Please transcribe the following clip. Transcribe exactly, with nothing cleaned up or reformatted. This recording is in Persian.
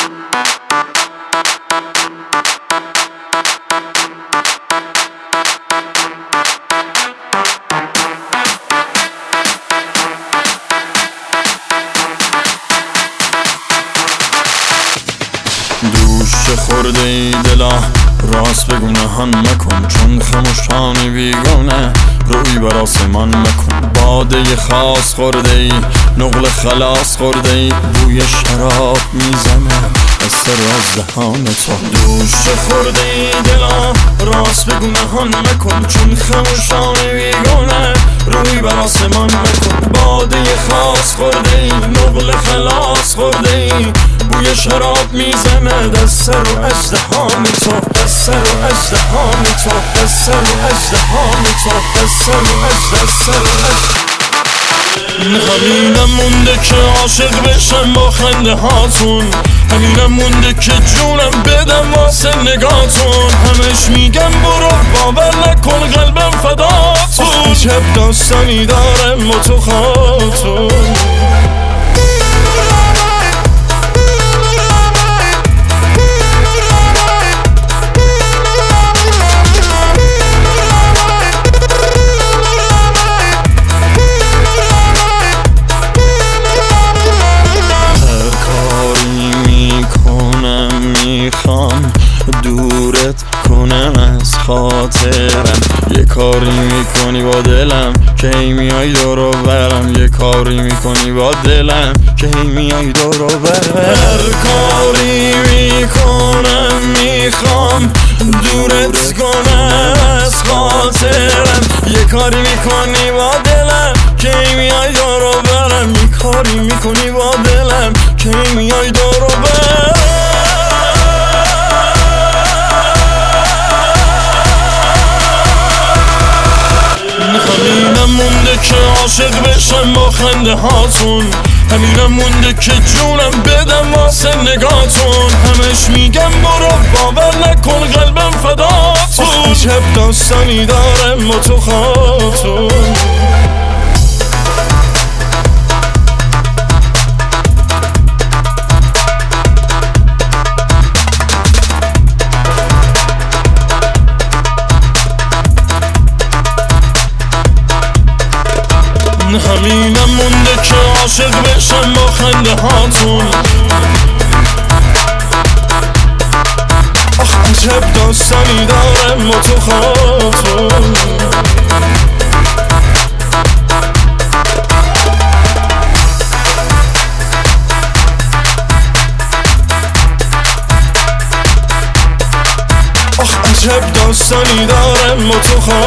دوش خورده ای دلا راست بگو نهان مکن، چون خموشانی بیگانه روی بر آسمان مکن. باده خاص خورده ای نقل خلاص خورده ای بوی شراب میزنه از سر از دهان تو. دوش خورده ای دلا راست بگو نهان مکن، چون خموشانی بیگانه روی بر آسمان مکن. باده خاص خورده ای نقل خلاص خورده ای بوی شراب میزنه دست سر و ازدهان تو، دست سر و ازدهان تو، دست سر و ازدهان تو، دست سر و ازدهان. همینم مونده که عاشق بشم با خنده هاتون، همینم مونده که جونم بدم واسه نگاتون. همش میگم برو باور نکن قلبم فداتون، عجب داستانی دارم با تو خاتون. میخوام دورت کنم از خاطرم، یه کاری میکنی با دلم که هی میای دورو برم، یه کاری میکنی با دلم که هی میای دورو برم. هر کاری میکنم میخوام دورت کنم از خاطرم، یه کاری میکنی با دلم که هی میای دورو برم، یه کاری میکنی با دلم که هی میای دورو برم. همینم مونده که عاشق بشم با خنده هاتون، همینم مونده که جونم بدم واسه نگاتون. همش میگم برو باور نکن قلبم فداتون، عجب داستانی دارم با تو خاتون. همینم مونده که عاشق بشم با خنده هاتون، آخ عجب داستانی دارم با تو خاتون. آخ عجب داستانی دارم با تو خاتون.